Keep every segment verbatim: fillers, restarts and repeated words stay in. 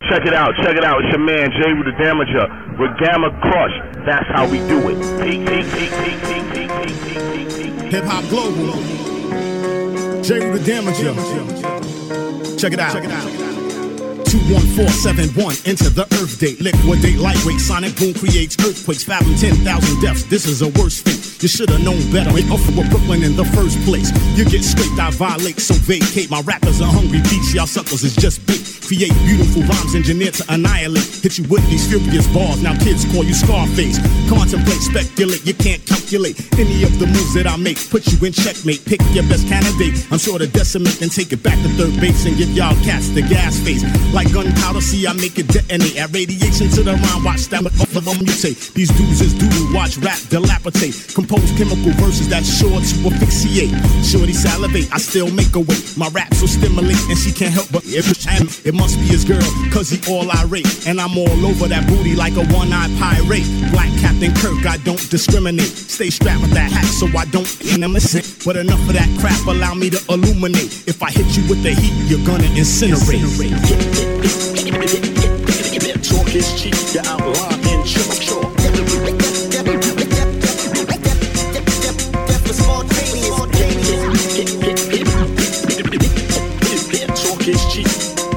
Check it out, check it out. It's your man, J. Rue the Damager, with Gamma Crush. That's how we do it. Hip Hop Global. J. Rue the Damager. Check it out. Check it out. two one four seven one, enter the Earth date. Liquidate lightweight, sonic boom creates earthquakes. Fathom ten thousand deaths, this is a worse fate. You should've known better, ain't off of Brooklyn in the first place. You get scraped, I violate, so vacate. My rappers are hungry beats, y'all suckers is just bait. Create beautiful rhymes engineered to annihilate. Hit you with these furious bars, now kids call you Scarface. Contemplate, speculate, you can't calculate any of the moves that I make. Put you in checkmate, pick your best candidate. I'm sure to decimate and take it back to third base and give y'all cats the gas face. Like gunpowder, see I make it detonate. Add radiation to the rhyme, watch that off of them mutate. These dudes is doodle, watch rap dilapidate. Compose chemical verses that's sure to asphyxiate. Shorty salivate, I still make her wait. My raps will stimulate and she can't help but if it must be his girl, cause he all irate. And I'm all over that booty like a one-eyed pirate. Black Captain Kirk, I don't discriminate. Stay strapped with that hat so I don't innocent. But enough of that crap, allow me to illuminate. If I hit you with the heat, you're gonna incinerate. Talk is cheap, you outline and chalk chalk. Talk is cheap.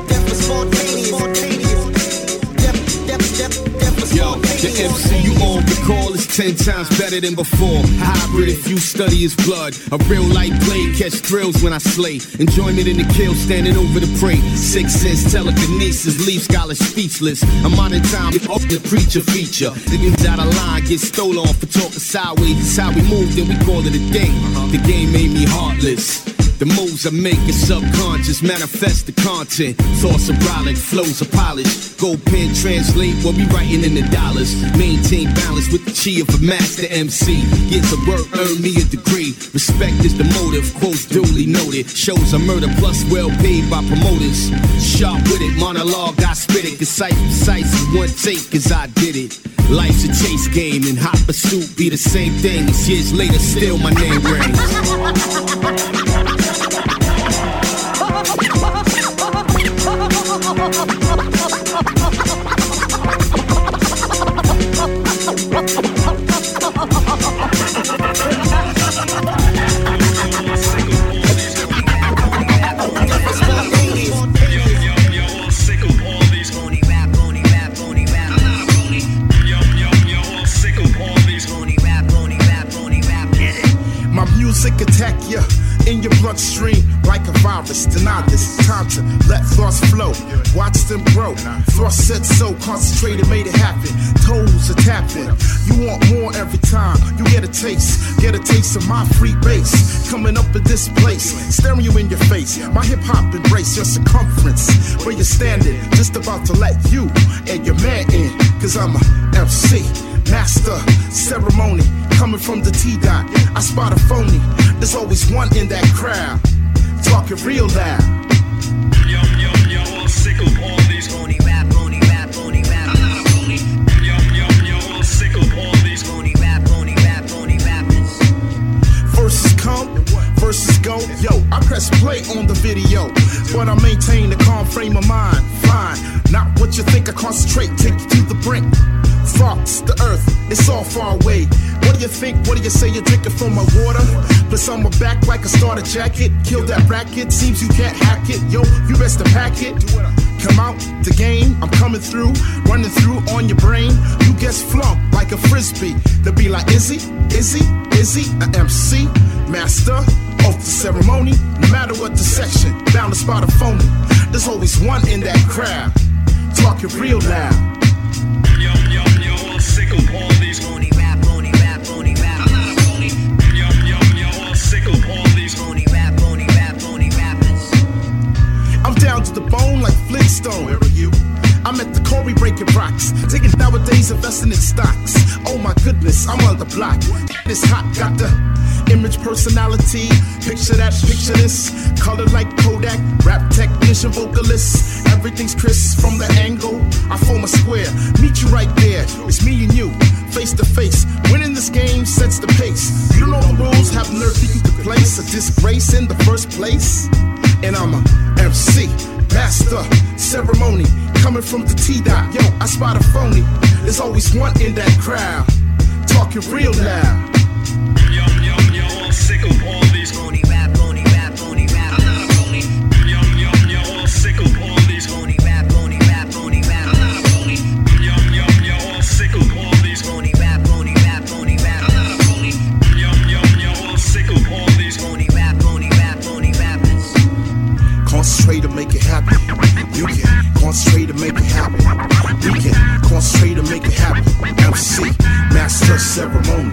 Yo, the M C you all recall is ten times better than before. Hybrid if you study his blood. A real light blade catch thrills when I slay. Enjoyment in the kill, standing over the prey. Six sense, telekinesis, leave scholars speechless. I'm on in time, off the preacher feature. Niggas out of line, get stolen off for talking sideways. It's how we move, then we call it a day. The game made me heartless. The moves I make is subconscious, manifest the content. Thoughts are brolic, flows are polished. Gold pen translate what we writing in the dollars. Maintain balance with the chi of a master M C. Years of work earn me a degree. Respect is the motive, quotes duly noted. Shows a murder plus well paid by promoters. Sharp with it, monologue I spit it. Concise, precise, one take cause I did it. Life's a chase game and hot pursuit be the same thing. As years later still my name rings. My music attack ya in your bloodstream like a virus. Deny this, time to let thoughts flow. Watch them grow. Thoughts said so, concentrated, made it happen. Toes are tapping. You want more every time. You get a taste, get a taste of my free bass. Coming up in this place, staring you in your face. My hip hop embrace your circumference. Where you're standing, just about to let you and your man in. Cause I'm a M C, master, ceremony. Coming from the T-Dot, I spot a phony. There's always one in that crowd, talking real loud. Yo, yo, yo, all sick of all these phony rap, phony rap, phony rap. Yo, yo, yo, all sick of all these phony rap, phony rap, phony rappers. Verses come, verses go. Yo, I press play on the video, but I maintain a calm frame of mind. Fine, not what you think. I concentrate, take you to the brink. Thoughts, the earth, it's all far away. What do you think? What do you say? You're drinking from my water? Plus on my back like a starter jacket. Kill that racket, seems you can't hack it. Yo, you best to pack it. Come out the game, I'm coming through, running through on your brain. You get flunked like a frisbee. They'll be like, is he? Is he? Is he an M C? Master of the ceremony? No matter what the section, bound to spot a phony. There's always one in that crowd, talking real loud. Yo, yo, yo, all sick of all these phony rap, phony rap, phony rap. Yo, yo, yo, all sick of all these phony rap, phony rap, phony rappers. I'm down to the bone like Flintstone. Where are you? I'm at the Corey breaking rocks. Taking nowadays, investing in stocks. Oh my goodness, I'm on the block. This hot got the image, personality. Picture that, picture this. Color like Kodak. Rap technician, vocalist. Everything's crisp from the angle. I form a square. Meet you right there. It's me and you, face to face. Winning this game sets the pace. You don't know the rules, have nerve to you to place a disgrace in the first place. And I'm a M C, Master ceremony coming from the T-Dot. Yo, I spot a phony. There's always one in that crowd talking real loud. Yo, yo, yo, all sick of all these phony rap, phony rap, phony rap. I'm not a phony. Yo, yo, yo, all sick of all these phony rap, phony rap, phony rap. I'm not a phony. Yo, yo, yo, all sick of all these phony rap, phony rap, phony rap. I'm not a phony. Yo, yo, yo, all sick of all these phony rap, phony rap, phony rappers. Concentrate to make it happen. You can concentrate to make it happen. We can concentrate to make it happen. M C, master ceremony.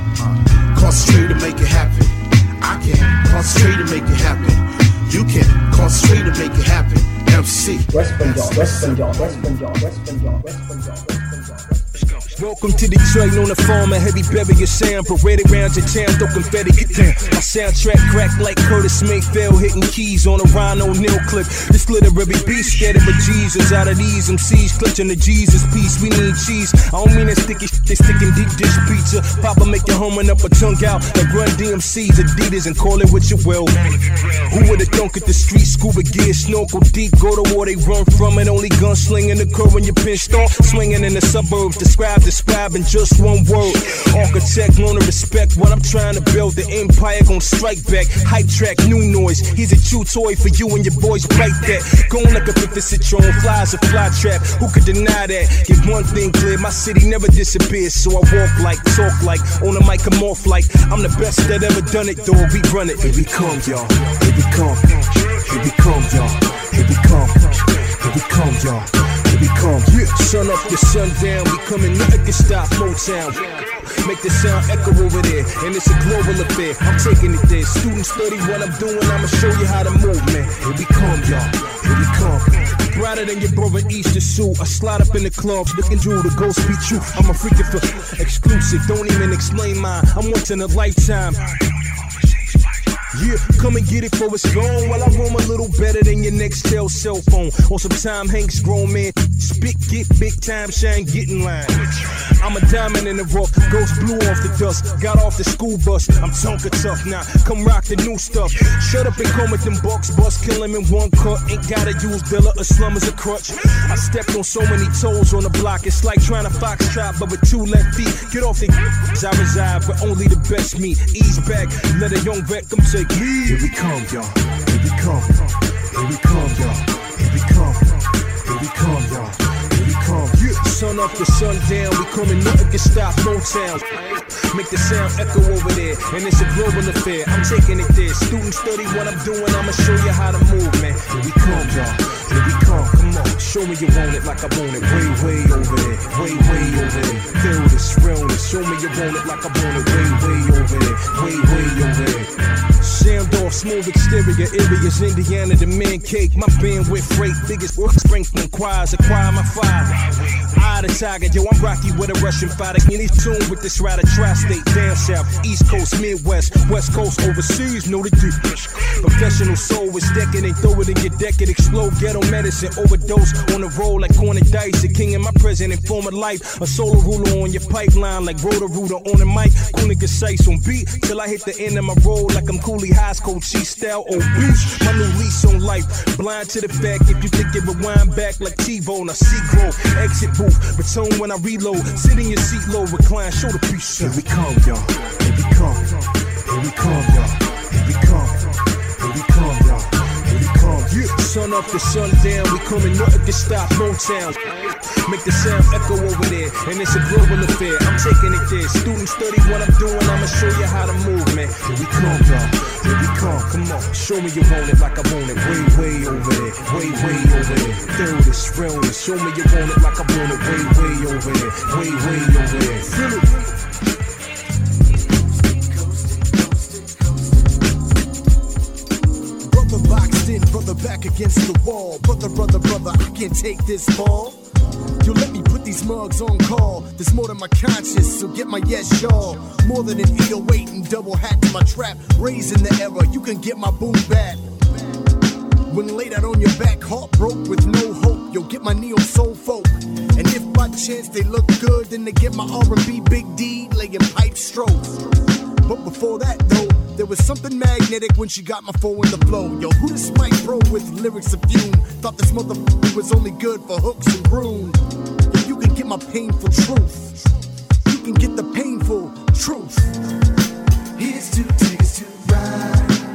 Concentrate to make it happen. I can concentrate to make it happen. You can concentrate to make it happen. M C. West Bengal, West Bengal, West Bengal, West Bengal, West Bengal, West Bengal. Welcome to Detroit, on the farm, a heavy barrier sound. Parade around your town, throw confetti, get down. My soundtrack crack like Curtis Mayfield, hitting keys on a Ron O'Neal clip. This literary beast, scared of a Jesus. Out of these M Cs, clutching the Jesus piece. We need cheese. I don't mean that sticky shit, they sticking deep dish pizza. Papa make your homing up a tongue out like Run D M C's, Adidas, and call it what you will. Who would've thunk at the street, scuba gear, snorkel deep, go to war, they run from it. Only gunslinging occur when you're pinched off. Swinging in the suburbs, describe, describe in just one word. Architect, learn to respect what I'm trying to build. The empire gon' strike back. Hype track, new noise. He's a chew toy for you and your boys, bite that. Going like a fifty citron, flies a fly trap. Who could deny that? Get one thing clear, my city never disappears. So I walk like, talk like, on the mic, I'm off like. I'm the best that ever done it, dog. We run it. Here we come, y'all. Here we come. Here we come, y'all. Here we come. Here we come, y'all. Here we come. Yeah. Sun up to sundown, we coming, nothing can stop Motown. Make the sound echo over there, and it's a global affair. I'm taking it there. Students study what I'm doing, I'ma show you how to move, man. Here we come, y'all. Here we come. Brighter than your brother Easter suit. I slide up in the clubs, looking through the ghost be true. I'm a freaking for exclusive, don't even explain mine. I'm once in a lifetime. Yeah, come and get it for it's gone. While I roam a little better than your Nextel cell phone. On some Tom Hanks, grown man. Spit, get big time, shine, get in line. I'm a diamond in the rough, ghost blew off the dust. Got off the school bus, I'm Tonka tough now. Come rock the new stuff. Shut up and come with them bucks, bust, kill him in one cut. Ain't gotta use Dilla or Slum as a crutch. I stepped on so many toes on the block. It's like trying to fox trap, but with two left feet. Get off the I reside, but only the best me. Ease back, let a young vet come take me. Here we come, y'all. Here we come. Here we come, y'all. Here we come. Here we come, y'all. Here we come. Yeah. Sun up to sundown, we coming, nothing can stop Motown. Make the sound echo over there, and it's a global affair. I'm taking it there. Students study what I'm doing, I'ma show you how to move, man. Here we come, y'all. Here we come. Come on, show me you want it like I want it. Way, way over there. Way, way over there. Feel this, realness. Show me you want it like I want it. Way, way over there. Way, way over there. Shammed off, smooth exterior areas, Indiana, the man cake. My bandwidth freight, biggest work strength from choirs, acquire my fire. Eye the tiger, yo, I'm Rocky with a Russian fighter. In each tune with this rider, tri-state, down south, east coast, midwest, west coast, overseas, know the deep. Professional soul is decking, they throw it in your deck, it explode, ghetto medicine, overdose on the roll like corner dice. The king in my present, former life, a solar ruler on your pipeline like Roto-Rooter on the mic. Cool nigga sights on beat, till I hit the end of my roll like I'm Cooley High School, cheese style, obese. My new lease on life, blind to the fact, if you think it rewind back like TiVo, now see growth, exit booth, return when I reload, sit in your seat low, recline, show the piece. Here we come, y'all. Here we come. Here we come, y'all. Here we come. Here we come, y'all. Here we come. Yeah, sun up to sundown, we coming, nothing can stop Motown. Make the sound echo over there, and it's a global affair. I'm taking it there. Students study what I'm doing, I'ma show you how to move, man. Here we come, y'all. Here we come. Come on, show me you want it like I want it. Way, way over there. Way, way over there. Feel this, realness. Show me you want it like I want it. Way, way over there. Way, way over there. Feel it. Brother boxed in, brother back against the wall. Brother, brother, brother, I can't take this ball. Yo, let me put these mugs on call. There's more than my conscience, so get my yes, y'all. More than an eight oh eight and double hat to my trap. Raising the error, you can get my boom back. When laid out on your back, heart broke with no hope. Yo, get my neo soul folk. And if by chance they look good, then they get my R and B Big D laying pipe strokes. But before that though, there was something magnetic when she got my flow in the flow. Yo, who this Mike bro with lyrics of fume? Thought this motherfucker was only good for hooks and broom. Yo, you can get my painful truth. You can get the painful truth. Here's two tickets to ride.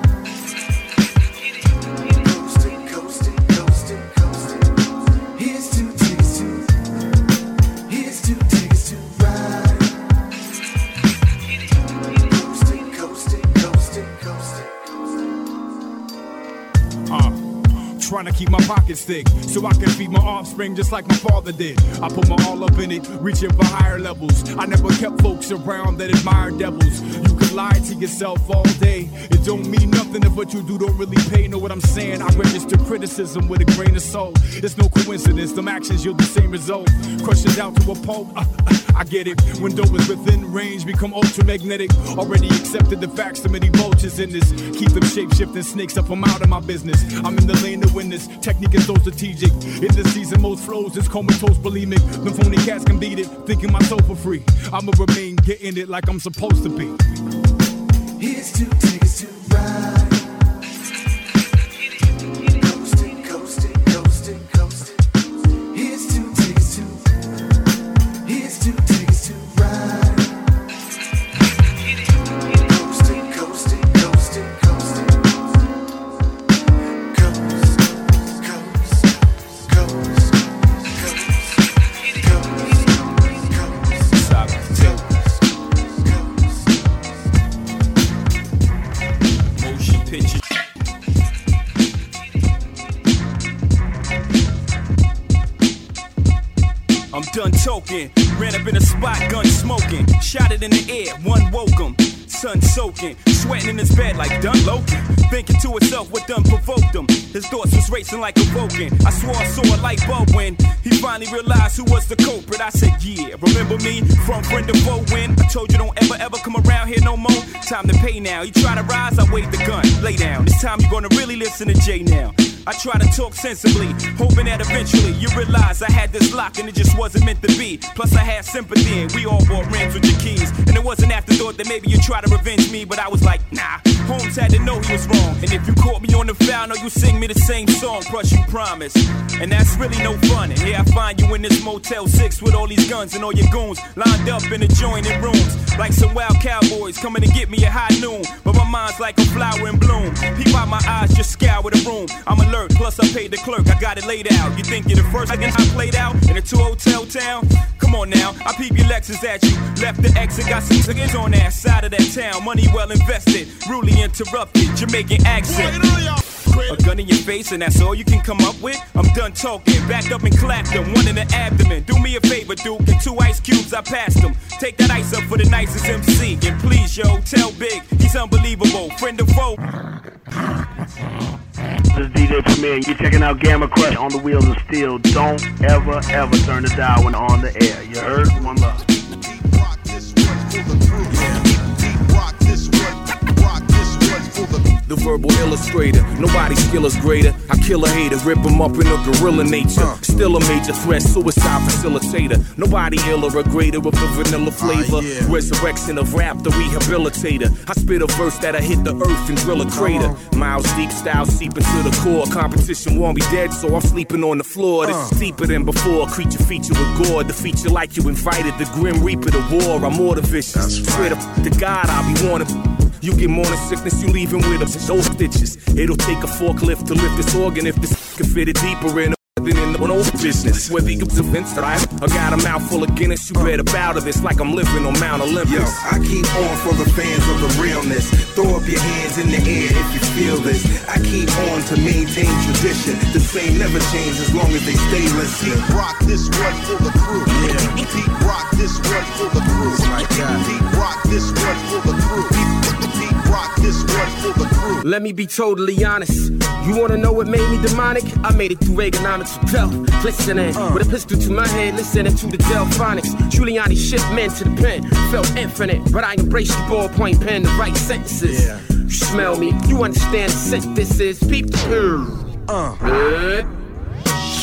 Coasting, coasting, coasting, coasting. Here's two tickets to. Here's two tickets to ride. Coasting, coasting, coasting, coasting. Uh. Trying to keep my pockets thick so I can feed my offspring just like my father did. I put my all up in it, reaching for higher levels. I never kept folks around that admire devils. You can lie to yourself all day. It don't mean nothing if what you do don't really pay. Know what I'm saying? I register criticism with a grain of salt. It's no coincidence, them actions yield the same result. Crushes out to a pulp, uh, uh, I get it. Window is within range, become ultramagnetic. Already accepted the facts, too many vultures in this. Keep them shape-shifting snakes up, I'm out of my business. I'm in the lane of witness. Technique is so strategic. In the season, most flows is comatose bulimic. The phony cats can beat it, thinking myself for free. I'ma remain getting it like I'm supposed to be. Here's two tickets to ride. Coasting, coasting, coasting, coasting. Here's two tickets to. Here's two tickets to ride. Coasting, coasting, coasting, coasting. I'm done toking, ran up in a spot, gun smoking, shot it in the air, one woke him, sun soaking, sweating in his bed like done Logan, thinking to himself what done provoked him, his thoughts was racing like a Vulcan, I swore I saw a light bulb when he finally realized who was the culprit. I said yeah, remember me from friend to foe when I told you don't ever ever come around here no more, time to pay now, you try to rise, I wave the gun, lay down, this time you gonna really listen to Jay now. I try to talk sensibly, hoping that eventually you realize I had this locked and it just wasn't meant to be. Plus I had sympathy and we all bought rims with your keys. And it wasn't afterthought that maybe you try to revenge me, but I was like, nah, Holmes had to know he was wrong. And if you caught me on the foul, know you sing me the same song, plus you promise. And that's really no fun. And here I find you in this Motel six with all these guns and all your goons lined up in adjoining rooms. Like some wild cowboys coming to get me at high noon. But my mind's like a flower in bloom. Peep out my eyes, just scour the room. I'm alert, plus I paid the clerk, I got it laid out. You think you're the first I played out in a two hotel town? Come on now, I peep your Lexus at you. Left the exit, got some niggas on that side of that town. Money well invested, rudely interrupted, Jamaican accent. A gun in your face and that's all you can come up with? I'm done talking, backed up and clapped him, one in the abdomen. Do me a favor, Duke, and two ice cubes I passed him. Take that ice up for the nicest M C. And please, yo, tell Big, he's unbelievable, friend of foe. This is D J Premier, and you're checking out Gamma Crush on the Wheels of Steel. Don't ever, ever turn the dial when on the air. You heard? One love. Rock this one for the crew. Yeah. Rock this one. Rock this one for the The verbal illustrator, nobody's skill is greater. I kill a hater, rip him up in a gorilla nature. Uh. Still a major threat, suicide facilitator. Nobody iller or greater with the vanilla flavor. Uh, yeah. Resurrection of rap, the rehabilitator. I spit a verse that'll hit the earth and drill a crater. Uh-huh. Miles deep, style seeping to the core. Competition won't be dead, so I'm sleeping on the floor. This Uh. is deeper than before. Creature feature with gore. The feature like you invited. The grim reaper, the war. I'm more the vicious. That's Swear to right. the God, I'll be warning. You get morning sickness, you leaving with a those stitches. It'll take a forklift to lift this organ if this can fit it deeper in than in the old business. Whether you get events right, I got a mouthful of Guinness, you better bow to this like I'm living on Mount Olympus. Yo, I keep on for the fans of the realness. Throw up your hands in the air if you feel this. I keep on to maintain tradition. The same never change as long as they stay listening. Deep rock this one for the crew. Yeah. Deep rock this one for the crew. Like that. Deep rock this one for the crew. Deep rock this one for the crew. Let me be totally honest. You wanna know what made me demonic? I made it through Reaganomics Hotel. Listening uh. with a pistol to my head, listening to the Delphonics. Giuliani shipped men to the pen. Felt infinite, but I embraced the ballpoint pen, the right sentences. Yeah. You smell me, you understand the scent this is. Peep the purr. Uh. Good. Ship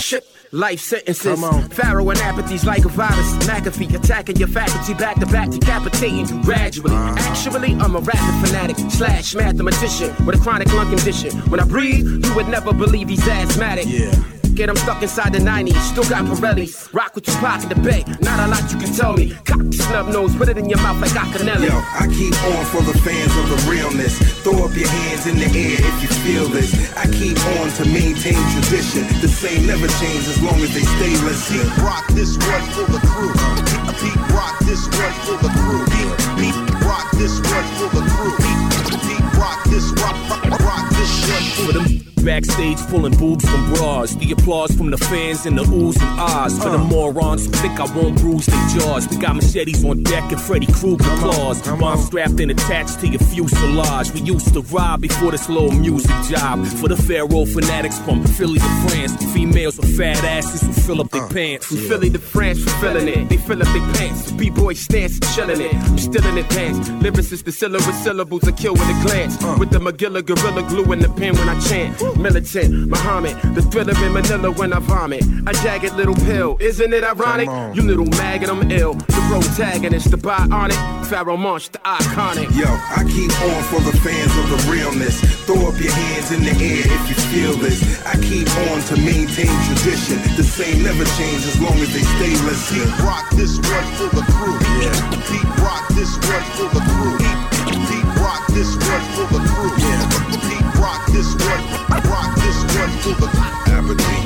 life sentences. Pharaoh and apathy's like a virus. McAfee attacking your faculty back to back, decapitating you gradually. Actually, I'm a rapping fanatic slash mathematician with a chronic lung condition. When I breathe, you would never believe he's asthmatic. Yeah. Get him stuck inside the nineties, still got Pirellis. Rock with Tupac in the Bay, not a lot you can tell me. Cock snub nose, put it in your mouth like Acanelli. Yo, I keep on for the fans of the realness. Throw up your hands in the air if you feel this. I keep on to maintain tradition. The same never change as long as they stay. Let's see. Rock this one for the crew. Pete rock this one for the crew. Pete rock this one for the crew. Pete rock this rock rock this one for the backstage pulling boobs from bras. The applause from the fans and the oohs and ahs. For the morons who think I won't bruise their jaws. We got machetes on deck and Freddy Krueger claws. Bombs strapped and attached to your fuselage. We used to ride before this little music job. For the Pharaoh fanatics from Philly to France. Females with fat asses who fill up their pants. From Philly to France, we're feeling it. They fill up their pants. The B-boy stance, chilling it. I'm still in advance. Lyricists, the syllable syllables I kill with a glance. With the Magilla gorilla glue in the pen when I chant. Militant, Muhammad, the thriller in Manila when I vomit. A jagged little pill, isn't it ironic? You little maggot, I'm ill. The protagonist, the bionic, Pharaoh Monch, the iconic. Yo, I keep on for the fans of the realness. Throw up your hands in the air if you feel this. I keep on to maintain tradition. The same never change as long as they stay. Let's see. Pete rock this one for the crew. Yeah. Pete rock this one for the crew. Pete rock this one for the crew. Yeah. Pete rock this one. Rock this one for the Aberdeen.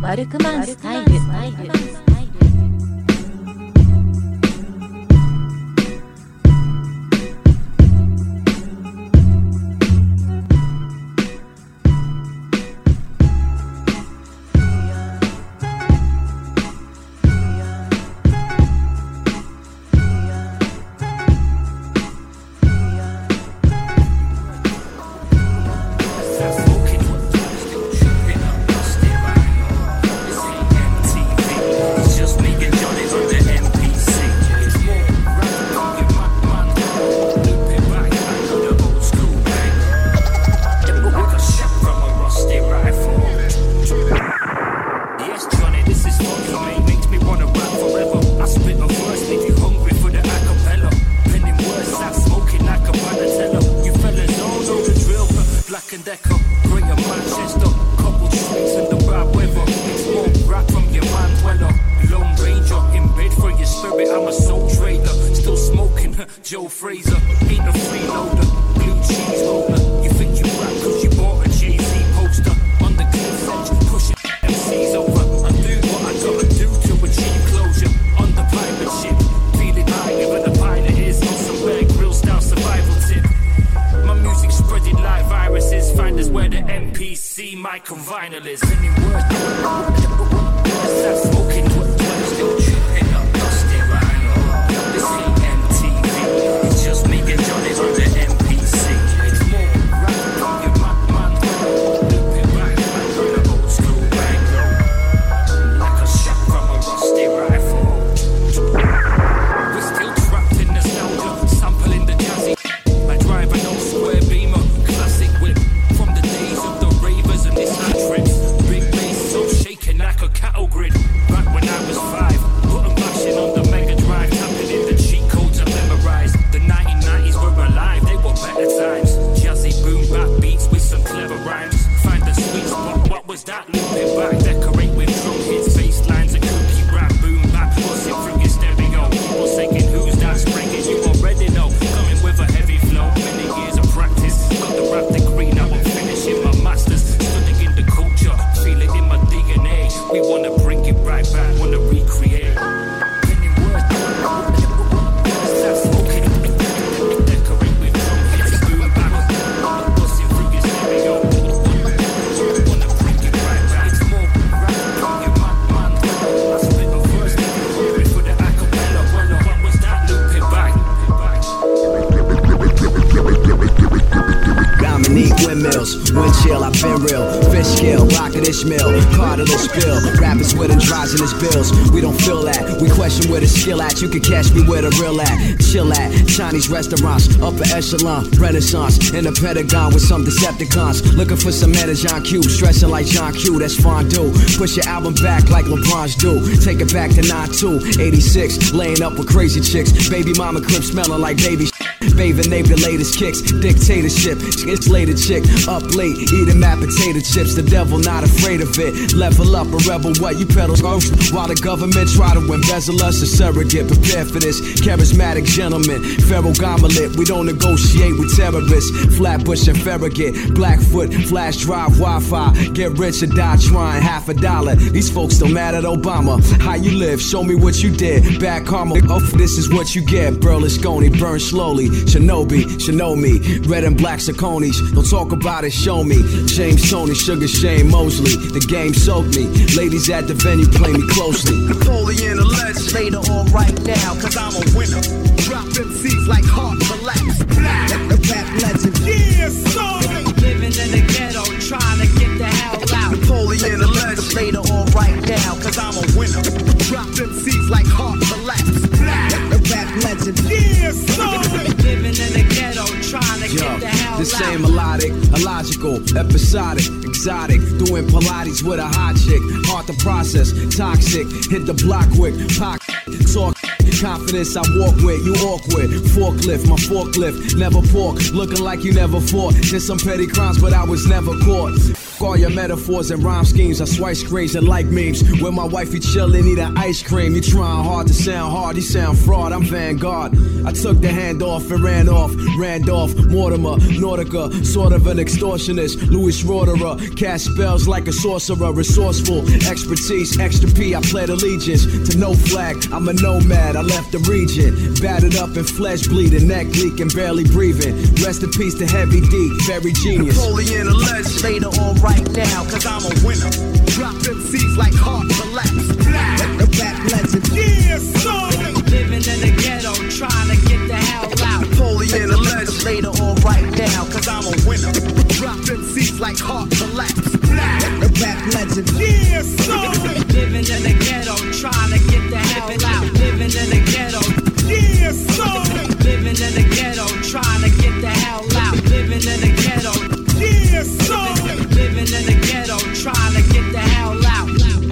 ワルクマンスタイル。 Joe Fraser, ain't a freeloader, blue cheese roller. You think you rap cause you bought a Jay-Z poster. On the cliff edge, pushing M Cs over. I do what I gotta do to achieve closure. On the pirate ship, feeling higher than a pilot is. On some Bear Grylls style survival tip. My music spreading like viruses. Find us where the M P C mic and vinyl is. Any words, that's smoking, what still tripping up, lost it right. This ain't it's just me and Johnny on the M P C. It's more rap from your man, man. Loop it back, back on the old school bang. Like a shot from a rusty rifle. We're still trapped in nostalgia, sampling the jazzy. I drive an old square beamer, classic whip. From the days of the ravers and this trips. Big bass so shaking like a cattle grid. Back when I was five, button bashing on the Mega Drive, tapping in the cheat codes I memorized. The nineteen nineties were alive, they were better times. Jazzy boom bap beats with some clever rhymes. Find the sweet spot, what was that? Loop it back, decorate with drum hits, bass lines and cookie rap. Boom bap, buzzing through your stereo. People saying who's that springing? You already know, coming with a heavy flow. Many years of practice, got the rap degree, now I'm finishing my masters. Studying the culture, feel it in my D N A. We wanna bring it right back, wanna recreate. Many words, that's smoking. Decorate with drum hits, boom bap, buzzing through your stereo. Wanna bring it right back. It's more rap from your man, man. I spit the verse, ready for the acapella. What was that? Loop it back. Dominique windmills, wind chill, I've been real. Fish scale, rocket Ishmael, part of the spill. Rappers with androgynous bills, we don't feel that. We question where the skill at, you can catch me where the real at. Chill at, Chinese restaurants, upper echelon, renaissance. In the Pentagon with some Decepticons. Looking for some energy on cue, stressing like John Q, that's fondue. Push your album back like LeBron's do. Take it back to nine two, eighty-six, laying up with crazy chicks. Baby mama clip smelling like baby sh- Bathing Nate the latest kicks, dictatorship, insulated chick, up late, eating mashed potato chips, the devil not afraid of it, level up a rebel what you pedal, while the government try to embezzle us a surrogate, prepare for this, charismatic gentleman, feral gauntlet, we don't negotiate with terrorists, Flatbush and Farragut, Blackfoot, flash drive, Wi-Fi, get rich or die trying, half a dollar, these folks still mad at Obama, how you live, show me what you did, bad karma, oh this is what you get, Berlusconi, burn slowly, Shinobi, Shinomi, red and black Sauconys. Don't talk about it, show me. James Tony, Sugar Shane Mosley. The game soaked me. Ladies at the venue play me closely. Napoleon, a legend. Later on right now, cause I'm a winner. Drop M Cs like heart, relax. Black, the rap legend. Yeah, son. Living in the ghetto, trying to get the hell out. Napoleon, a legend. Later on right now, cause I'm a winner. Drop M Cs like heart, relax. Black, the rap legend. Yeah, son. Living in the ghetto, trying to Yo, get the hell this out. This ain't melodic, illogical, episodic, exotic. Doing Pilates with a hot chick, hard to process, toxic. Hit the block quick, pocket. talk. Confidence I walk with, you awkward. Forklift, my forklift, never pork. Looking like you never fought. Did some petty crimes, but I was never caught. All your metaphors and rhyme schemes, I swice crazy like memes. When my wifey chillin', need an ice cream. You trying hard to sound hard, you sound fraud. I'm Vanguard. I took the hand off and ran off. Randolph, Mortimer, Nautica, sort of an extortionist. Louis Roderer, cast spells like a sorcerer. Resourceful, expertise, extra P. I pledge allegiance to no flag. I'm a nomad. I left the region, battered up and flesh bleeding, neck leaking, barely breathing. Rest in peace to Heavy D, very genius. Napoleon, a legend. Later on right now, cause I'm a winner. Drop M Cs like heart collapse. Black, the back legend. Yeah, son. Living in the ghetto, trying to get the hell out. Napoleon, a legend. Later on right now, cause I'm a winner. Drop M Cs like heart collapse. Black, the back legend. Yeah, son. Living in the ghetto, trying to get the hell out. Living in the ghetto. Yeah, son. Living in the ghetto, trying to get the hell out. Living in the ghetto. Yeah, son. Living in the ghetto, trying to get the hell out.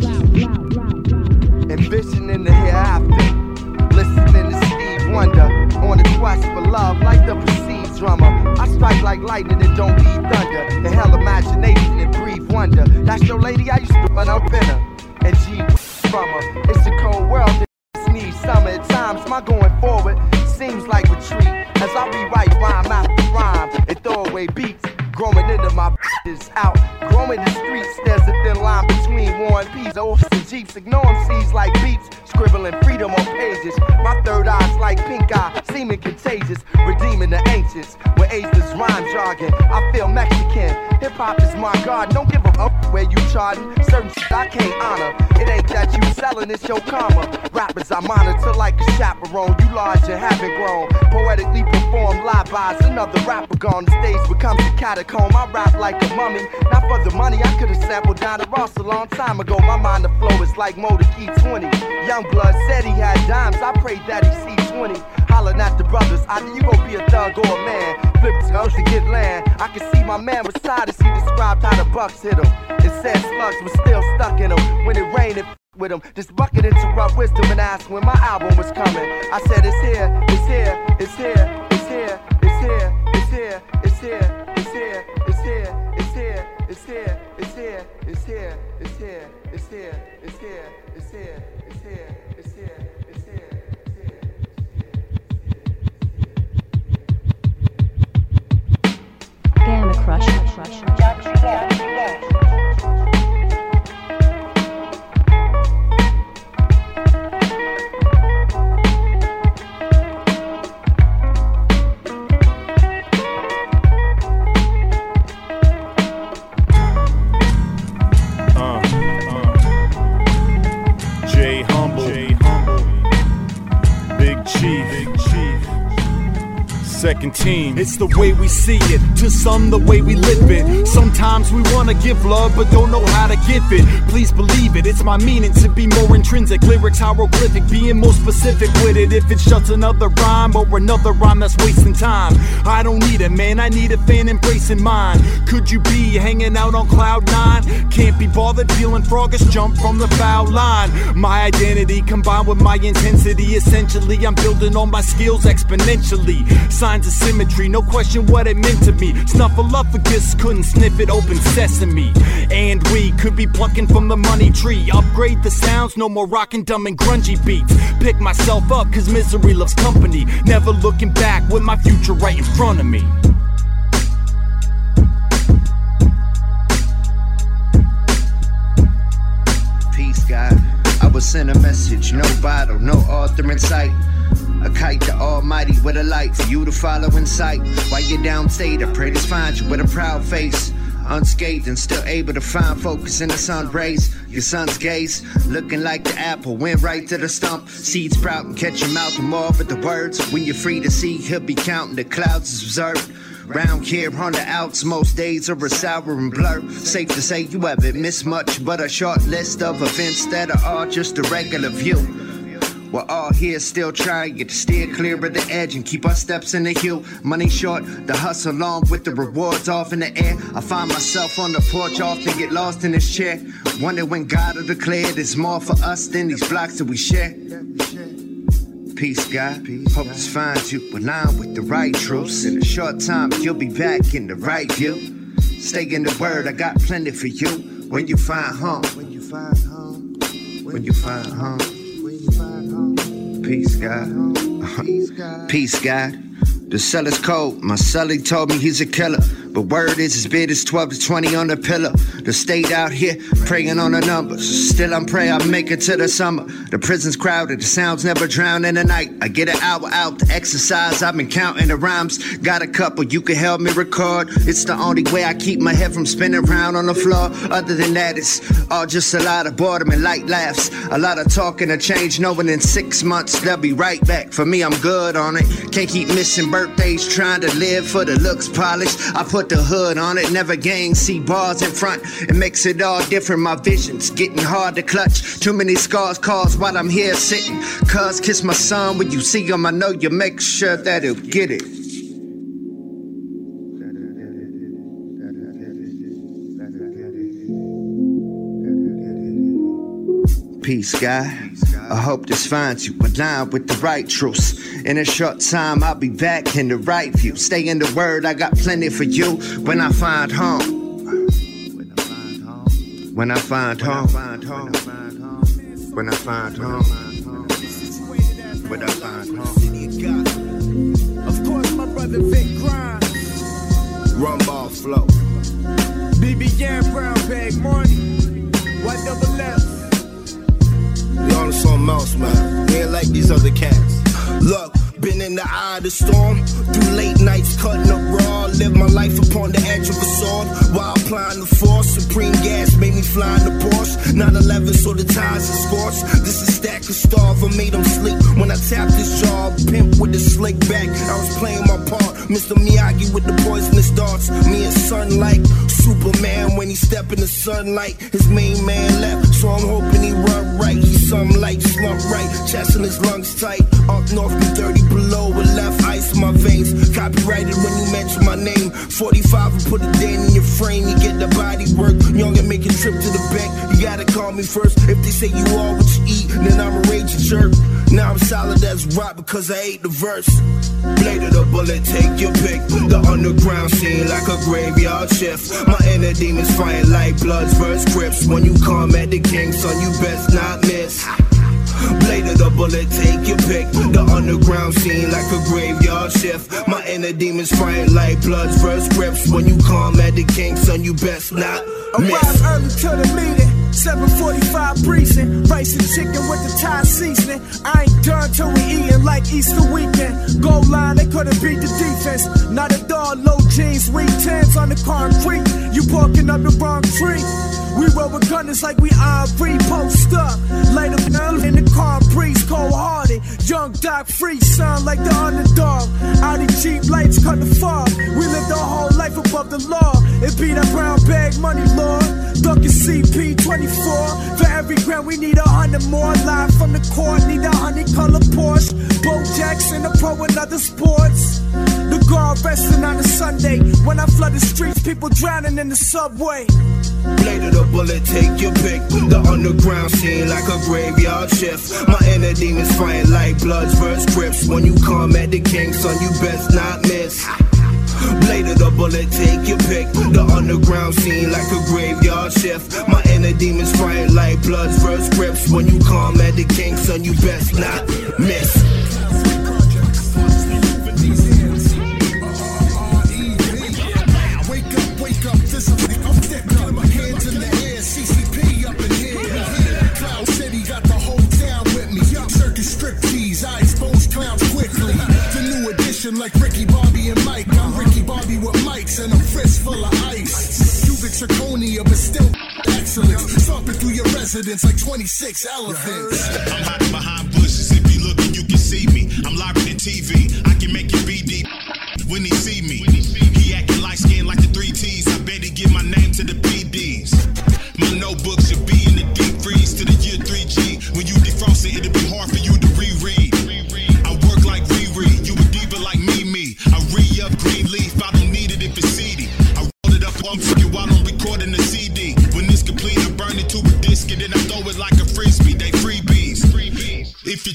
Envisioning the hereafter. Listening to Steve Wonder. On the quest for love, like the perceived drummer. I strike like lightning and don't need thunder. Inhale imagination and breathe wonder. That's your lady, I used to run up in her. And G from her. It's a cold world. Need summer at times, my going forward seems like retreat as I rewrite rhyme after rhyme and throw away beats. Growing into my is out, growing the streets. There's a thin line between war and peace. Oafs and jeeps, ignore them C's like beats. Scribbling freedom on pages. My third eye's like pink eye, seeming contagious. Redeeming the ancients with ageless rhyme jargon. I feel Mexican. Hip hop is my god. Don't give a fuck where you charting. Certain shit I can't honor. It ain't that you selling, it's your karma. Rappers I monitor like a chaperone. You large and haven't grown. Poetically perform live-bys. Another rapper gone. The stage becomes a catacomb. I rap like a mummy. Not for the money, I could've sampled down the Ross a long time ago. My mind the flow is like Motor Key twenty. Young Blood said he had dimes. I prayed that he see twenty. Hollering at the brothers. Either you gon' be a thug or a man. Flip guns to get land. I can see my man was tired as he described how the bucks hit him. It said slugs was still stuck in him. When it rained, it with him. This bucket interrupt wisdom and asked when my album was coming. I said it's here, it's here, it's here, it's here, it's here, it's here, it's here, it's here, it's here, it's here, it's here, it's here, it's here, it's here, it's here, it's here, it's here, it's here, it's here, it's here. Gamma Crush. Second team. It's the way we see it, to some the way we live it. Sometimes we wanna give love but don't know how to give it. Please believe it, it's my meaning to be more intrinsic. Lyrics hieroglyphic, being more specific with it. If it's just another rhyme or another rhyme that's wasting time, I don't need it, man, I need a fan embracing mine. Could you be hanging out on cloud nine? Can't be bothered feeling froggish, jump from the foul line. My identity combined with my intensity. Essentially I'm building on my skills exponentially. Signs of symmetry, no question what it meant to me. Snuffleupagus couldn't sniff it, open sesame. And we could be plucking from the money tree. Upgrade the sounds, no more rockin' dumb and grungy beats. Pick myself up cause misery loves company. Never looking back with my future right in front of me. Peace, God. I was sent a message, no bottle, no author in sight. A kite to Almighty with a light for you to follow in sight. While you're downstate, I pray to find you with a proud face. Unscathed and still able to find focus in the sun rays. Your son's gaze, looking like the apple, went right to the stump. Seeds sprout and catch him out the mouth with the words. When you're free to see, he'll be counting the clouds as observed. Round here on the outs, most days are a sour and blur. Safe to say you haven't missed much, but a short list of events that are all just a regular view. We're all here still trying to steer clear of the edge and keep our steps in the hill. Money short, the hustle on with the rewards off in the air. I find myself on the porch, often get lost in this chair. Wonder when God will declare there's more for us than these blocks that we share. Peace, God. Hope this finds you aligned with the right truths. In a short time, you'll be back in the right view. Stay in the word, I got plenty for you. When you find home, when you find home, when you find home, when you find home. Peace, God. Peace, God. The cellar's cold. My cellie told me he's a killer. But word is his bid is twelve to twenty on the pillow. The state out here praying on the numbers. Still I'm praying I make it to the summer. The prison's crowded, the sounds never drown in the night. I get an hour out to exercise. I've been counting the rhymes. Got a couple you can help me record. It's the only way I keep my head from spinning around on the floor. Other than that, it's all just a lot of boredom and light laughs. A lot of talking to change, knowing in six months they'll be right back. For me, I'm good on it. Can't keep missing birthdays, trying to live for the looks polished. I put the hood on it, never gang, see bars in front. It makes it all different, my vision's getting hard to clutch. Too many scars caused while I'm here sitting. Cuz kiss my son when you see him, I know you make sure that he'll get it. Peace, God. I hope this finds you aligned with the right truths. In a short time, I'll be back in the right view. Stay in the word, I got plenty for you. When I find home. When I find home. When I find home. When I find home. Of course, my brother Vic Grimes. Rumball flow. B B Gang, Brown Bag, Marty. White double F. You on something else, man. You ain't like these other cats. Look, been in the eye of the storm. Through late nights cutting up raw. Live my life upon the edge of a sword. While applying the force. Supreme gas made me fly in the Porsche. nine eleven so the ties are scorched. This is stack of starve. I made them sleep when I tapped this jaw. Pimp with the slick back. I was playing my part. Mister Miyagi with the poisonous darts. Me and son like Superman when he step in the sunlight. His main man left, so I'm hoping he run right. He's something like slump right. Chest in his lungs tight. Up north be dirty below with left ice in my veins. Copyrighted when you mention my name. forty-five and put a dent in your frame. You get the body work. Young and make a trip to the bank. You gotta call me first. If they say you are what you eat, then I'm a raging jerk. Now I'm solid as rock because I ate the verse. Blade of the bullet, take your pick. The underground scene like a graveyard shift. My inner demons fighting like Bloods versus Crips. When you come at the king, son, you best not miss. Blade of the bullet, take your pick. The underground scene like a graveyard shift. My inner demons fighting like Bloods versus Crips. When you come at the king, son, you best not miss. Arrive early to the meeting. seven forty-five breezing, rice and chicken with the Thai seasoning. I ain't done till we eating like Easter weekend. Goal line, they couldn't beat the defense. Not a dog, low jeans, weak tens on the concrete. You barking up the wrong tree. We roll with gunners like we Ivory, post up. Light up in the car breeze, cold hearted. Young Doc free, sound like the underdog. Out of cheap lights, cut the fog. We lived our whole life above the law. It be that brown bag money, Lord. Duckin' C P twenty-four. For every gram, we need a hundred more. Live from the court, need a honey color Porsche. Bo Jackson, a pro in other sports. The guard resting on a Sunday. When I flood the streets, people drowning in the subway. Blade of the bullet, take your pick. The underground scene like a graveyard shift. My inner demons fighting like Bloods versus Crips. When you come at the king, son, you best not miss. Blade of the bullet, take your pick. The underground scene like a graveyard shift. My inner demons fighting like Bloods versus Crips. When you come at the king, son, you best not miss. Like Ricky Bobby and Mike, I'm Ricky Bobby with mics and a fist full of ice. Cubic zirconia, but still excellence. Stomping through your residence like twenty-six elephants. I'm hiding behind bushes. If you looking, you can see me. I'm live on the T V. I can make it B D when he see me. He acting light skinned like the three T's. I bet he give my name to the P Ds. My notebook should be in the deep freeze to the year three G. When you defrost it, it'll be hard for you to reread. I work like Riri. You a diva like me, me. I re-up Greenleaf. I don't need it if it's seedy. I roll it up, I'm you while I'm recording the C D. When it's complete, I burn it to a disc and then I throw it like a frisbee. They freebies. If you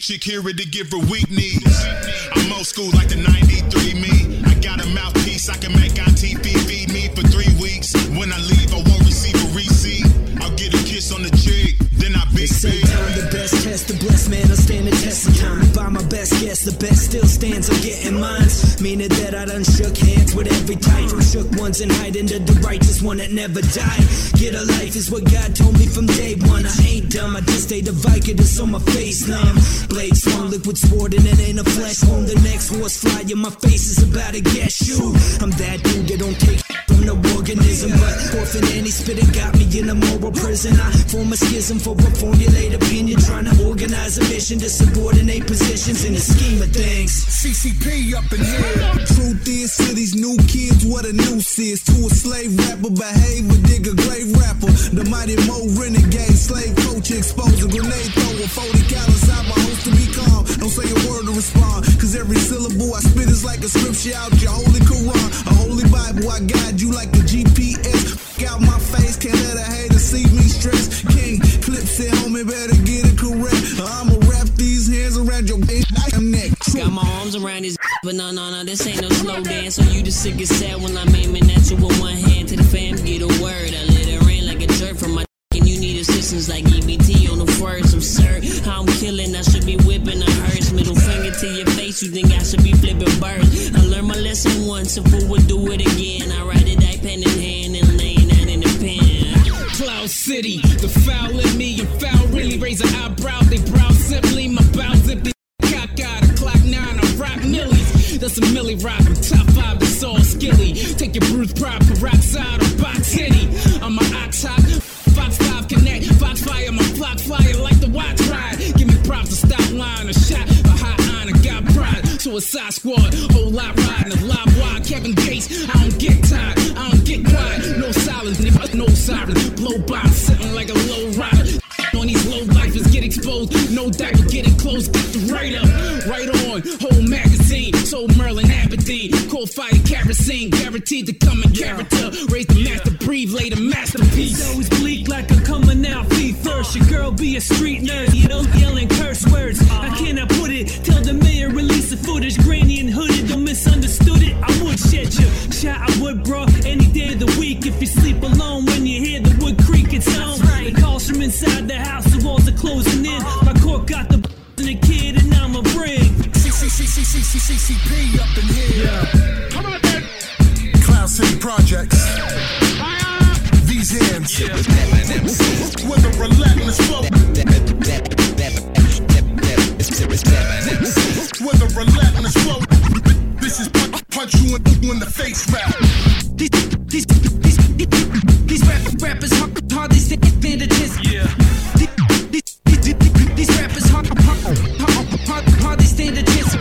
chick here to give her weak knees. I'm old school like the ninety-three me. I got a mouthpiece, I can make Auntie Fee feed me for three weeks. When I leave, I won't receive a receipt. I'll get a kiss on the cheek, then I big Same time, the best test, the blessed man, I'll stand the test of time. By my best guess, the best still stands, I'm getting mines. Meaning that I done shook hands with every type. From shook ones and hiding to the righteous one that never died. Get a life is what God told me from day one. I ain't dumb, I just stay the Viking that's on my face numb. Blade swung, liquid sword, and it ain't a flesh wound. The next horse fly, yeah, my face is about to get you. I'm that dude that don't take from no organism, but orphan Annie spit it got me in a mobile prison. I form a schism for a formulated opinion, trying to organize a mission to subordinate positions in the scheme of things. C C P up in here. Truth is, to these new kids, what a noose is. To a slave rapper, behave a digger, grave rapper. The mighty Mo renegade, slave coach, expose a grenade thrower, forty callous out my host to be calm. Don't say a word to respond, cause every syllable I spit is like a scripture out your holy Quran. A holy Bible, I guide you like a G P S. F- out my face, can't let a hater see me stress. King Clips it, homie, better get it correct. I'ma wrap these hands around your damn neck. Got my arms around his, but no, no, no, this ain't no slow dance. So you the sickest sad when I'm aiming at you with one hand. To the fam, get a word. I let it rain like a jerk from my and you need assistance like E B T on the first. Absurd, how I'm killing, I should be whipping a hearse. Middle finger to your face, you think I should be flipping birds. I learned my lesson once, if fool would do it again. I write it like pen in hand and laying that in the pen. Cloud City, the foul in me and foul really raise an eyebrow. They brow simply, my bow zip the cock out of clock nine. I rock millies, that's a milli rock. I'm top five, it's all skilly. Take your Bruce Pride for rock side or box hitty. I'm a ox hop, Fox five connect, Fox fire, my flock flyer like the watch ride. Give me props to stop line, a shot, a hot iron, I got pride. Suicide squad, whole lot riding, a live wide. Kevin Gates, I don't get tired, I don't get quiet. No silence, nigga, no sirens. Blow by, sitting like a low rider. On these low lifers get exposed, no doubt we're getting close. Get the right up, right on, whole magazine. So Merlin Aberdeen, cold fire kerosene, guaranteed to come in character. Raise the master, breathe, lay the masterpiece. It's always bleak like I'm coming out feet first. Your girl be a street nerd, you don't yelling curse words. I cannot put it, tell the mayor release the footage. Grainy and hooded, don't misunderstood it. I would shed you, shot I would, bro, any day of the week. If you sleep alone when you hear the wood creak, it's on. The calls from inside the house, the walls are closing in. My court got the and the kid and I'm a brig. C C C C C C C P up in here. Yeah. Come on, then. Cloud City Projects. These hands. Yeah. With a relentless flow. With a relentless flow. This is punch, punch you in, in the face rap. These, these, these, these, these rap, rappers hardly stand a chance. Yeah. These, these, these, these rappers hard, hard, hard, hardly stand a chance.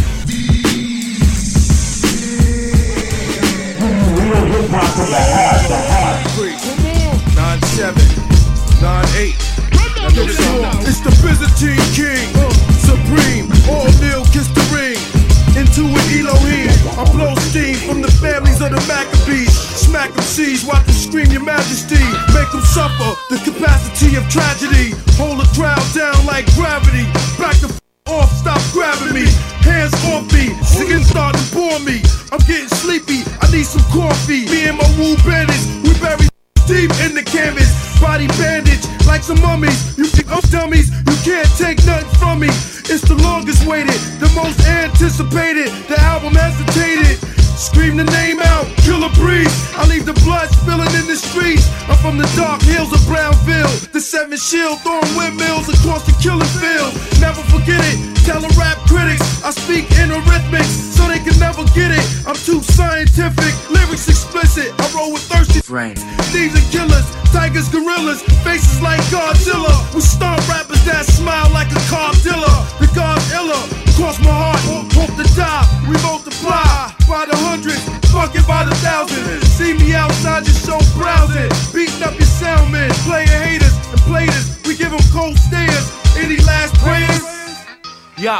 Real hip hop from the heart, the heart. nine seven, nine eight. It's the Byzantine King, Supreme, all kneel, kiss the ring. Into an Elohim, I blow steam from the families of the Maccabees. Smack them seas, watch them scream your majesty. Make them suffer the capacity of tragedy. Hold the crowd down like gravity. Back the f off, stop grabbing me. Hands off me, singing starting to bore me. I'm getting sleepy, I need some coffee. Me and my woo bandits, we bury deep in the canvas. Body bandage like some mummies. You think I'm dummies, you can't take nothing from me. It's the longest waited, the most anticipated. The album hesitated. Scream the name out, Killer Breeze. I leave the blood spilling in the streets. I'm from the dark hills of Brownville. The seven shield throwing windmills across the killing field. Never forget it, tell the rap critics I speak in arithmetics so they can never get it. I'm too scientific, lyrics explicit. I roll with thirsty rain. Thieves and killers, tigers, gorillas, faces like Godzilla. We stomp rappers that smile like a car dealer. The God's iller, cross my heart, hope to die. We multiply by the hundreds, fuck it by the thousands. See me outside your show browsing, beating up your sound men, player haters and platers. We give them cold stares. Any last prayers? Yo,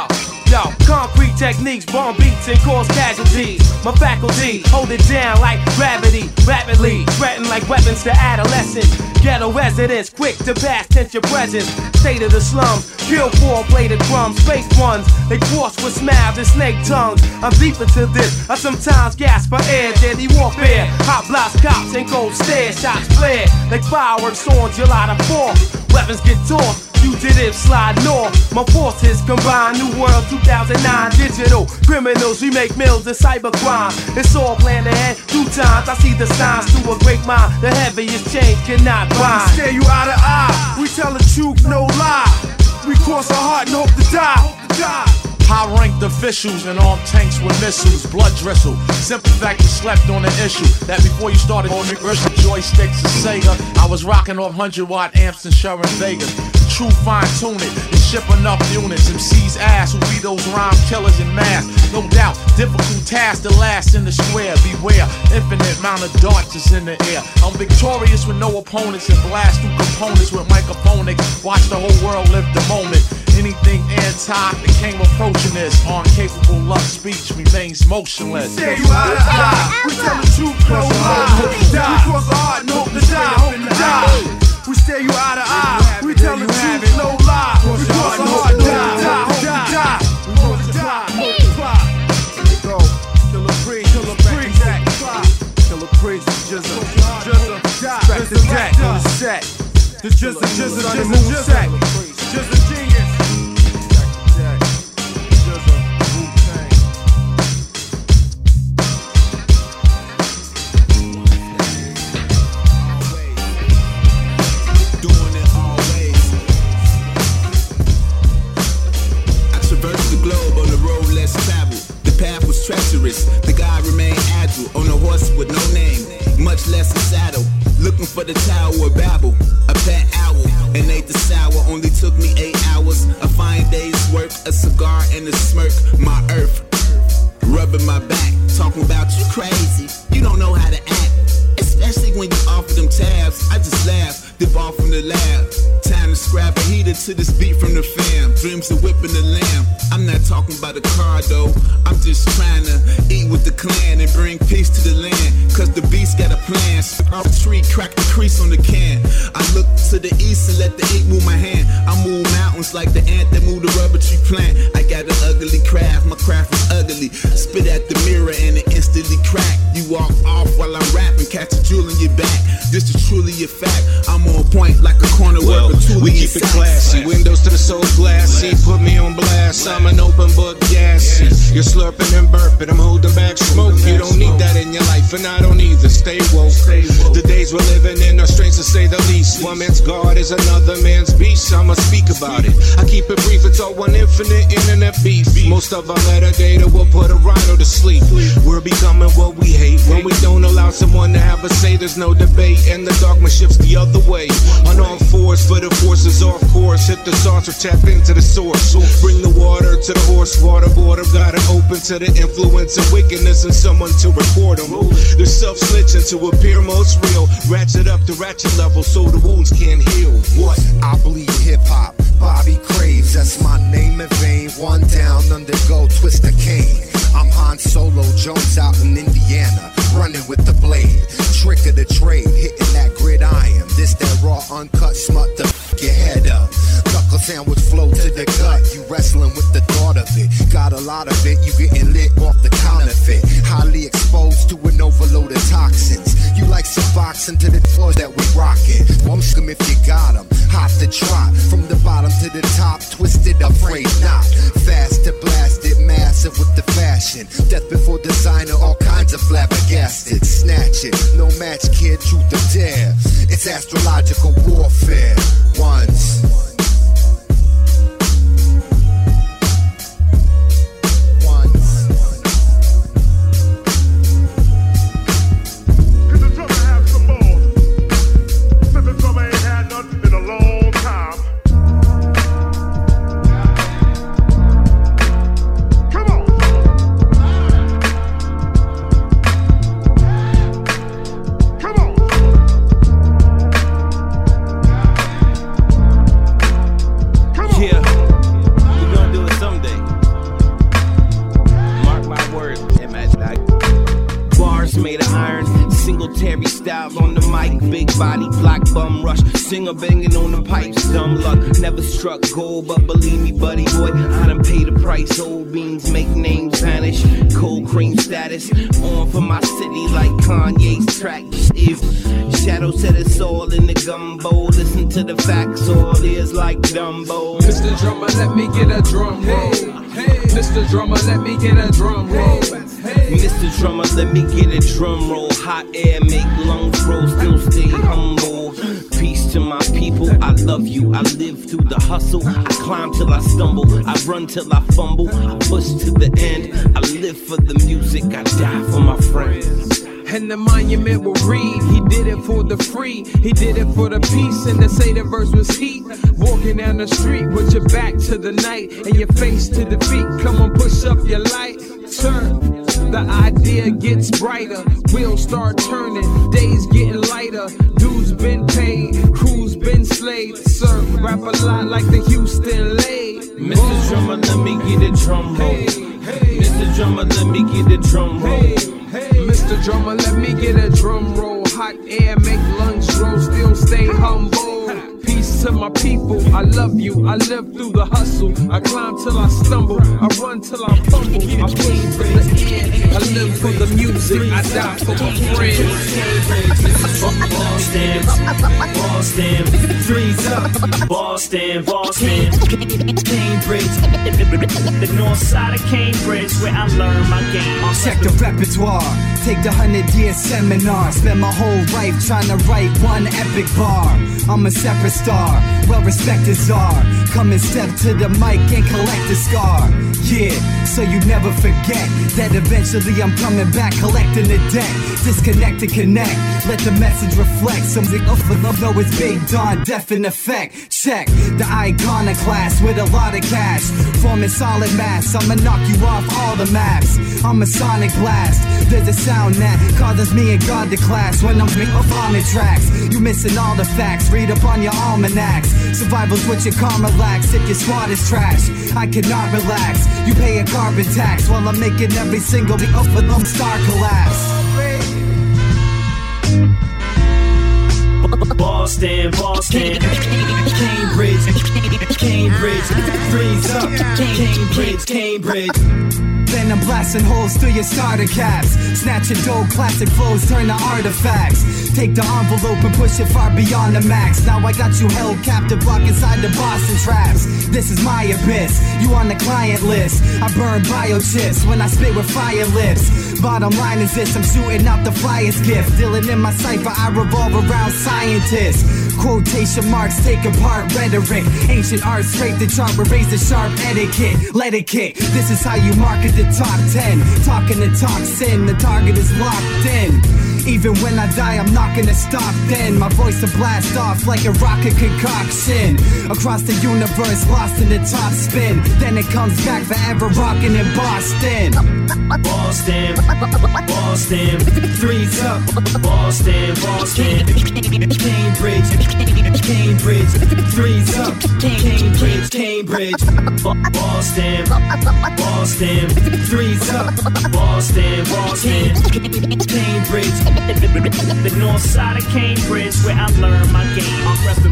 Yo, concrete techniques, bomb beats and cause casualties. My faculty, hold it down like gravity, rapidly, threaten like weapons to adolescents. Ghetto residents, quick to pass tension presence. State of the slums, kill four-bladed drums, fake ones. They cross with smiles and snake tongues. I'm deep into this, I sometimes gasp for air. Deadly warfare, hot blocks, cops, and cold stairs. Shots flare like fireworks on July the fourth. Weapons get tossed. Fugitives slide north, my forces combine. New World two thousand nine, digital criminals, we make mills in cybercrime. It's all planned ahead, two times I see the signs to a great mind. The heaviest chain cannot bind. We stare you eye to eye, we tell the truth, no lie. We cross our heart and hope to die, hope to die. High-ranked officials and armed tanks with missiles, blood drizzle. Simple fact you slept on the issue that before you started on the joysticks and Sega, I was rocking off one hundred watt amps and Sharon Vegas. True fine-tune it and ship enough units. M C's ass who be those rhyme killers in mass. No doubt, difficult task to last in the square. Beware, infinite amount of darts is in the air. I'm victorious with no opponents and blast through components with microphonics. Watch the whole world live the moment. Anything anti that came approaching this, incapable love speech remains motionless. Stare you eye to eye, we tell the truth, no lie. We cross our heart and hope to die, hope to die. We stare you eye to eye, we tell the truth, no lie. We cross our heart and die, hope to die. We cross the die, multiply. Go, killer priest, killer priest, killer priest, just a, just a, just a deck on the set. The just a, just a, just a, just a, just a genius. Treacherous, the guy remained agile on a horse with no name, much less a saddle. Looking for the Tower of Babel, a pet owl, and ate the sour. Only took me eight hours, a fine day's work, a cigar and a smirk. My earth, rubbing my back, talking about you crazy. You don't know how to act, especially when you offer them tabs. I just laugh, dip off from the lab. Time to scrap a heater to this beat from the fam. Dreams of whipping the lamb. I'm not talking about a car though. I'm just trying to eat with the clan and bring peace to the land. Cause the beast got a plan. Off the tree, crack the crease on the can. I look to the east and let the ink move my hand. I move mountains like the ant that move the rubber tree plant. I got an ugly craft, my craft is ugly. Spit at the mirror and it instantly crack. You walk off while I'm rapping, catch a jewel in your back. This is truly a fact. I'm on point like a corner well, worker. We keep it classy, windows to the soul glassy. Put me on blast, I'm an open book gassy. You're slurping and burping, I'm holding back smoke. You don't need that in your life, and I don't either. Stay woke. The days we're living in are strange to say the least. One man's God is another man's beast. I'ma speak about it. I keep it brief, it's all one infinite internet beef. Most of our metadata will put a rhino to sleep. We're becoming what we hate when we don't allow someone to have a say. There's no debate, and the dogma shifts the other way. On all fours for the forces off course. Hit the saucer, tap into the source. Bring the water to the horse, water border. Got it open to the influence of wickedness and someone to report them. They're self-snitching to appear most real. Ratchet up the ratchet level so the wounds can't heal. What? I bleed hip-hop. Bobby Craves, that's my name in vain. One down, undergo, twist the cane. I'm Han Solo Jones out in Indiana, running with the blade. Trick of the trade, hitting that gridiron. This that raw, uncut smut to f your head up. Knuckle sandwich flow to the gut. You wrestling with the thought of it. Got a lot of it, you getting lit off the counterfeit. Highly exposed to an overload of toxins. You like Suboxone to the floors that we rockin'. Bump them if you got them. Hot to trot, from the bottom to the top. Twisted, afraid not. Fast to blast it, massive with the fashion. Death before designer, all kinds of flabbergasted. Snatch it, no match kid, truth or dare. It's astrological warfare. Once. military style on the mic, big body, black bum rush, singer banging on the pipes, dumb luck, never struck gold, but believe me, buddy boy, I done paid the price. Old beans make names vanish, cold cream status, on for my city like Kanye's track. If Shadow said it's all in the gumbo, listen to the facts, all is like Dumbo. Mister Drummer, let me get a drum roll. Hey, Mister Drummer, let me get a drum roll. Hey, Mister Drummer, let me get a drum roll. Hot air make lungs grow, still stay humble. Peace to my people, I love you. I live through the hustle. I climb till I stumble. I run till I fumble. I push to the end. I live for the music. I die for my friends. And the monument will read, he did it for the free, he did it for the peace, and to say the verse was heat. Walking down the street with your back to the night and your face to the beat. Come on, push up your light, turn. The idea gets brighter, wheels start turning, days getting lighter. Dudes been paid, crews been slayed. Sir, rap a lot like the Houston Lay. Mister Drummer, let me get a drum roll. Hey, hey. Mister Drummer, let me get a drum roll. Hey, hey. Mister Drummer, let me get a drum roll. Hot air make lungs grow, still stay humble. Peace to my people, I love you. I live through the hustle. I climb till I stumble. I run till I fumble. I push for the end. I live for the music. I die for my friends. Boston, Boston, threes up. Boston, Boston, Cambridge, the north side of Cambridge, where I learned my game. Check the repertoire, take the hundred year seminar. Spend my whole life trying to write one epic bar. I'm a separate star, well respected czar. Come and step to the mic and collect a scar. Yeah, so you never forget that eventually I'm coming back, collecting the debt. Disconnect to connect, let the message reflect. Something off of love, know it's Big Don, deaf in effect. Check the iconoclast with a lot of cash, forming solid mass. I'ma knock you off all the maps. I'm a sonic blast. There's a sound that causes me and God to clash when I'm off on the tracks. You missing all the facts, read up on your almanacs. Survival's what your karma lacks. If your squad is trash, I cannot relax. You pay a carbon tax while I'm making every single the up and um star collapse. Boston, Boston, Cambridge, Cambridge, threes up, Cambridge, Cambridge. Then I'm blasting holes through your starter caps. Snatching dope, classic flows, turn to artifacts. Take the envelope and push it far beyond the max. Now I got you held captive, locked inside the Boston traps. This is my abyss, you on the client list. I burn biochips when I spit with fire lips. Bottom line is this, I'm shooting out the flyest gift. Dealing in my cipher, I revolve around scientists. Quotation marks take apart rhetoric. Ancient art scrape the chart with razor sharp etiquette. Let it kick, this is how you market the top ten. Talking the toxin, the target is locked in. Even when I die, I'm not gonna stop then. My voice will blast off like a rocket concoction. Across the universe, lost in the top spin. Then it comes back forever rocking in Boston. Boston, Boston, threes up. Boston, Boston, Cambridge, Cambridge, threes up. Cambridge, Cambridge, Boston, Boston, threes up. Boston, Boston, Cambridge. The north side of Cambridge, where I learned my game. I'm resting.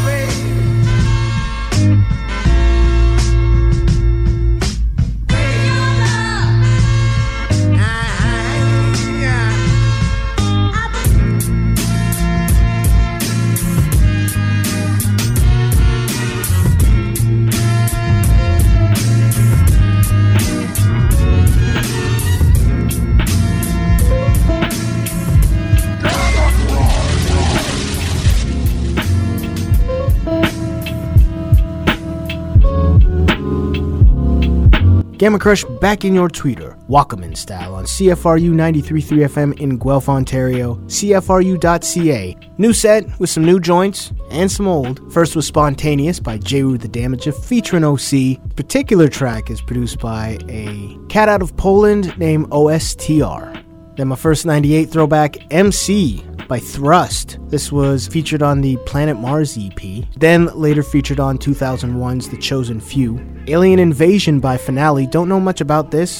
Gamma Crush back in your tweeter, Wakaman style on C F R U ninety-three point three F M in Guelph, Ontario, C F R U dot C A. New set with some new joints and some old. First was Spontaneous by Jeru the Damager featuring O C. Particular track is produced by a cat out of Poland named O S T R. Then my first ninety-eight throwback, M C by Thrust. This was featured on the Planet Mars E P, then later featured on two thousand one's The Chosen Few. Alien Invasion by Finale. Don't know much about this.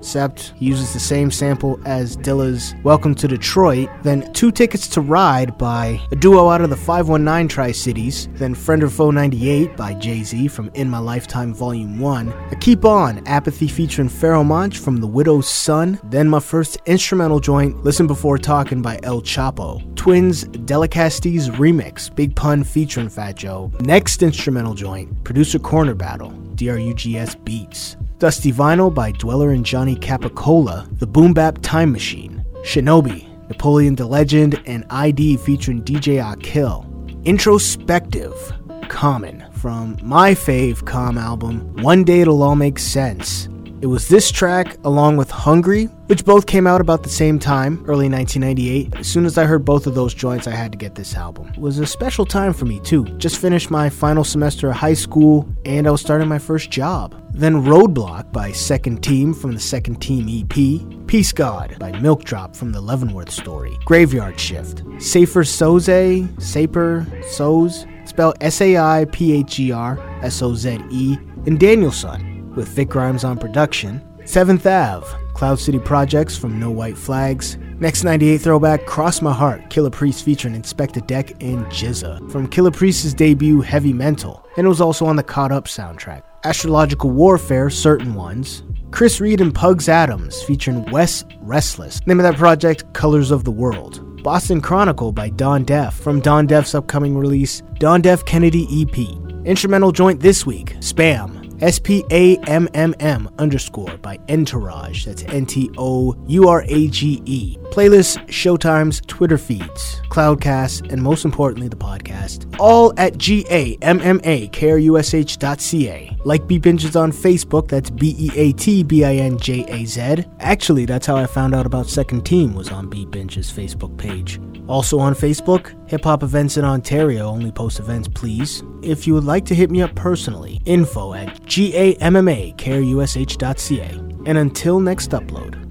except he uses the same sample as Dilla's Welcome to Detroit, then Two Tickets to Ride by a duo out of the five one nine Tri-Cities, then Friend or Foe ninety-eight by Jay-Z from In My Lifetime Volume one, a Keep On, Apathy featuring Pharoah Monch from The Widow's Son, then my first instrumental joint, Listen Before Talking by El Chapo, Twins Delicaste's remix, Big Pun featuring Fat Joe, next instrumental joint, Producer Corner Battle, D R U G S Beats, Dusty Vinyl by Dweller and Johnny Capicola, The Boom Bap Time Machine, Shinobi, Napoleon the Legend, and I D featuring D J Akil, Introspective, Common, from my fave Calm album, One Day It'll All Make Sense. It was this track, along with Hungry, which both came out about the same time, early nineteen ninety-eight. As soon as I heard both of those joints, I had to get this album. It was a special time for me, too. Just finished my final semester of high school, and I was starting my first job. Then Roadblock by Second Team from the Second Team E P, Peace God by Milk Drop from the Leavenworth Story, Graveyard Shift, Safer Soze, Saper, Soze, spelled S A I P H E R S O Z E, and Danielson, with Vic Grimes on production, seventh Avenue, Cloud City Projects from No White Flags, next ninety-eight throwback, Cross My Heart, Killer Priest featuring Inspector Deck and Jizza, from Killer Priest's debut Heavy Mental, and it was also on the Caught Up soundtrack. Astrological Warfare, Certain Ones, Chris Reed and Pugs Adams featuring Wes Restless, name of that project, Colors of the World. Boston Chronicle by Don Def from Don Def's upcoming release, Don Def Kennedy E P. Instrumental joint this week, Spam, S P A M M M underscore by Entourage, that's N T O U R A G E. Playlist, Showtimes, Twitter feeds, Cloudcast, and most importantly the podcast, all at G A M M A K R U S H dot C A. Like Beat Binges on Facebook, that's B E A T B I N J A Z. Actually, that's how I found out about Second Team, was on Beat Binges' Facebook page. Also on Facebook, Hip Hop Events in Ontario, only post events please. If you would like to hit me up personally, info at G A M M A K R U S H dot C A. And until next upload,